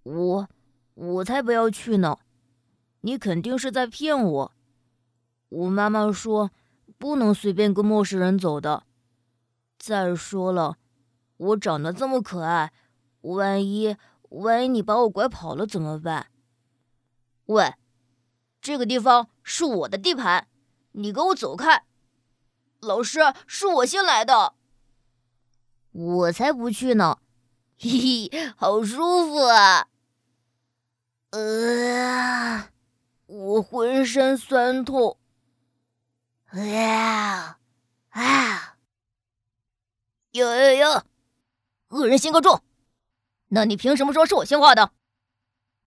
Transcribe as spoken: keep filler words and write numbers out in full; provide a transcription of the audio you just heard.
我我才不要去呢！你肯定是在骗我。我妈妈说不能随便跟陌生人走的。再说了，我长得这么可爱，万一万一你把我拐跑了怎么办？喂，这个地方是我的地盘，你给我走开！老师，是我先来的。我才不去呢！嘿嘿，好舒服啊！呃，我浑身酸痛。啊啊！哟哟哟！恶人先告状，那你凭什么说是我先画的？